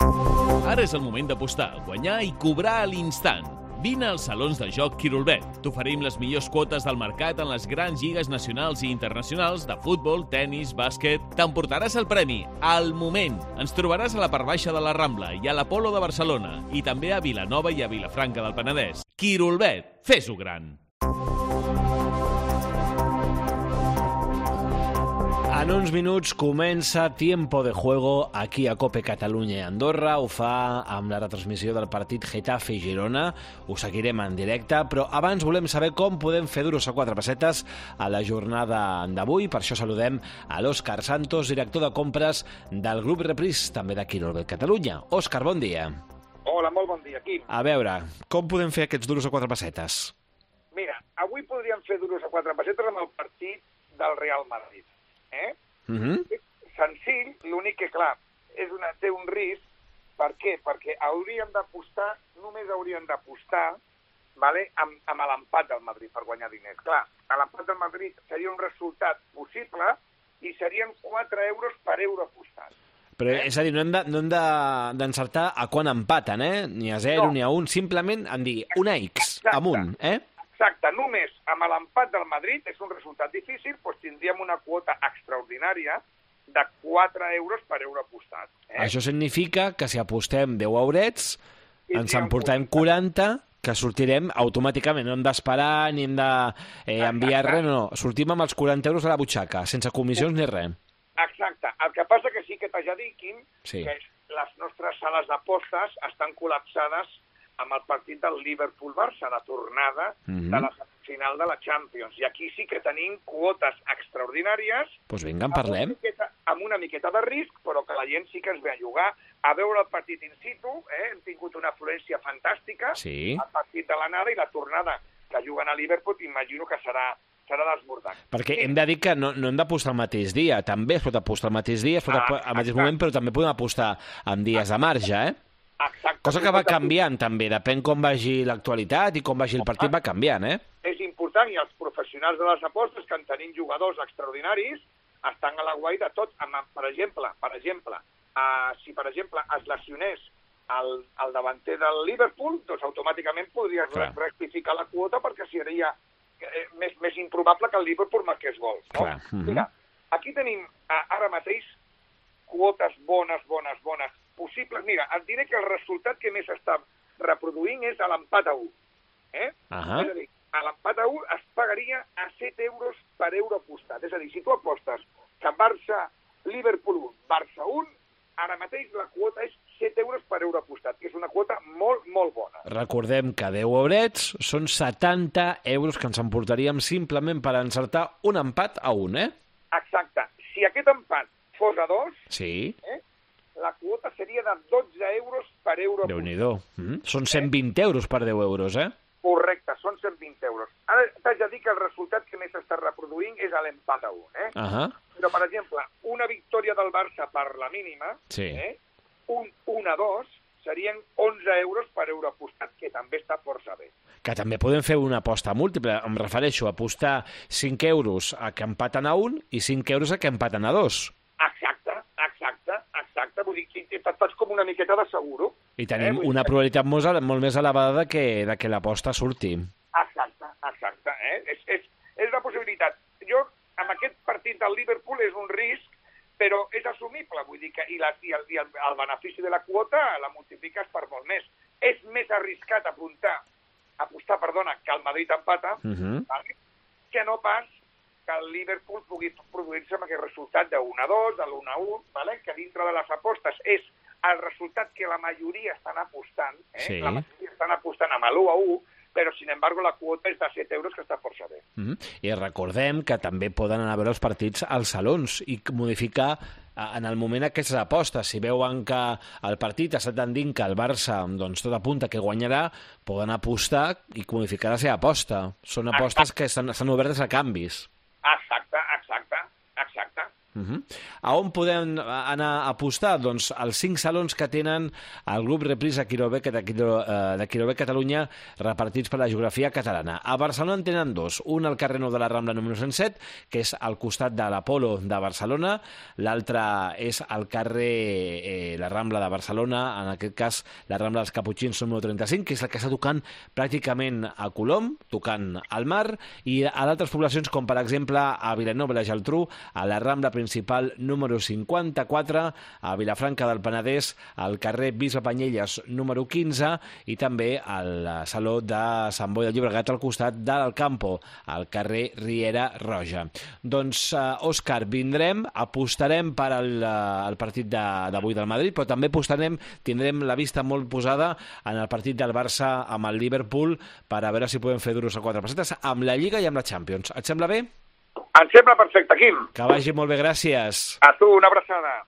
Ara és el moment d'apostar, guanyar i cobrar a l'instant. Vine als salons de joc Quirolbet. T'oferim les millors quotes del mercat en les grans lligues nacionals i internacionals de futbol, tennis, bàsquet. T'emportaràs el premi al moment. Ens trobaràs a la part baixa de la Rambla i a l'Apolo de Barcelona i també a Vilanova i a Vilafranca del Penedès. Quirolbet, fes-ho gran. En uns minuts comença Tiempo de Juego aquí a COPE Catalunya i Andorra. Ho fa amb la retransmissió del partit Getafe i Girona. Ho seguirem en directe, però abans volem saber com podem fer duros a 4 pessetes a la jornada d'avui. Per això saludem a l'Òscar Santos, director de compres del grup Repris, també de Quirolbet Catalunya. Òscar, bon dia. Hola, molt bon dia, Quim. A veure, com podem fer aquests duros a 4 pessetes? Mira, avui podríem fer duros a 4 pessetes amb el partit del Real Madrid. Senzill, l'únic que, clar, té un risc. Per què? Perquè només haurien d'apostar amb l'empat del Madrid per guanyar diners. Clar, l'empat del Madrid seria un resultat possible i serien 4 euros per euro apostat. Però, és a dir, no hem d'encertar a quan empaten, ni a 0 ni a 1, simplement en dir una X amunt, Exacte, només amb l'empat del Madrid és un resultat difícil, doncs tindríem una quota extraordinària de 4 euros per euro apostat. Això significa que si apostem 10 eurets, ens emportarem 40, que sortirem automàticament. No hem d'esperar ni hem d'enviar res, no. Sortim amb els 40 euros a la butxaca, sense comissions ni res. Exacte. El que passa que sí que t'haig de dir, Quim, sí, que les nostres sales d'apostes estan col·lapsades amb el partit del Liverpool-Barça, la tornada de la final de la Champions. I aquí sí que tenim quotes extraordinàries. Doncs vinga, en parlem. Amb una miqueta de risc, però que la gent sí que ens ve a jugar, a veure el partit in situ. Hem tingut una afluència fantàstica. Sí. El partit de l'anada i la tornada que juguen a Liverpool, imagino que serà desbordat. Perquè hem de dir que no hem d'apostar el mateix dia. També es pot apostar el mateix dia, es pot al mateix moment, però també podem apostar en dies de marge, Exacte. Cosa que va canviant, també. Depèn com vagi l'actualitat i com vagi el partit, va canviant, És important, i els professionals de les apostes, que en tenim jugadors extraordinaris, estan a l'aguait de tot. Per exemple, si per exemple es lesionés el davanter del Liverpool, doncs automàticament podries rectificar la quota perquè seria més improbable que el Liverpool marqués gols. No? Mira, aquí tenim ara mateix quotes bones possibles. Mira, et diré que el resultat que més està reproduint és l'empat a 1. És a dir, l'empat a 1 es pagaria a 7 euros per euro apostat. És a dir, si tu apostes que Barça-Liverpool 1, Barça 1, ara mateix la quota és 7 euros per euro apostat, que és una quota molt, molt bona. Recordem que 10 eurets són 70 euros que ens emportaríem simplement per encertar un empat a 1, Exacte. Si aquest empat fos a 2, sí, la quota seria de 12 euros per euro apostat. Déu-n'hi-do. Són 120 euros per 10 euros, Correcte, són 120 euros. Ara t'haig de dir que el resultat que més està reproduint és l'empat a 1, Però, per exemple, una victòria del Barça per la mínima, un 1-2, serien 11 euros per euro apostat, que també està força bé. Que també podem fer una aposta múltiple. Em refereixo a apostar 5 euros a que empaten a 1 i 5 euros a que empaten a 2. Exacte. Vull dir que et fas com una miqueta de seguro. I tenim una probabilitat molt més elevada de que l'aposta surti. Exacte. És la possibilitat. Jo, amb aquest partit del Liverpool és un risc, però és assumible. Vull dir que el benefici de la quota la multipliques per molt més. És més arriscat apostar que el Madrid empata, que no pas que el Liverpool pugui produir-se amb aquest resultat de 1-2, de l'1-1, que dintre de les apostes és el resultat que la majoria estan apostant, la majoria estan apostant amb l'1-1, però, sin embargo, la quota és de 7 euros, que està força bé. I recordem que també poden anar a veure els partits als salons i modificar en el moment aquestes apostes. Si veuen que el partit està tendint que el Barça, doncs tot apunta que guanyarà, poden apostar i modificar la seva aposta. Són apostes que estan obertes a canvis. A on podem anar a apostar? Doncs als 5 salons que tenen el grup Repris de Quirobec Catalunya repartits per la geografia catalana. A Barcelona en tenen 2. Un al carrer Nou de la Rambla número 107, que és al costat de l'Apolo de Barcelona. L'altre és al carrer la Rambla de Barcelona, en aquest cas la Rambla dels Caputxins número 35, que és la que està tocant pràcticament a Colom, tocant al mar, i a d'altres poblacions com per exemple a Vilanova i la Geltrú, a la Rambla principal número 54, a Vilafranca del Penedès, al carrer Bisbe Panyelles número 15 i també al Saló de Sant Boi de Llobregat al costat del Campo, al carrer Riera Roja. Doncs, Òscar, vindrem, apostarem per al partit d'avui del Madrid, però també tindrem la vista molt posada en el partit del Barça amb el Liverpool per a veure si podem fer duros a 4 pessetes amb la Lliga i amb la Champions. Et sembla bé? Em sembla perfecte, Quim. Que vagi molt bé, gràcies. A tu, una abraçada.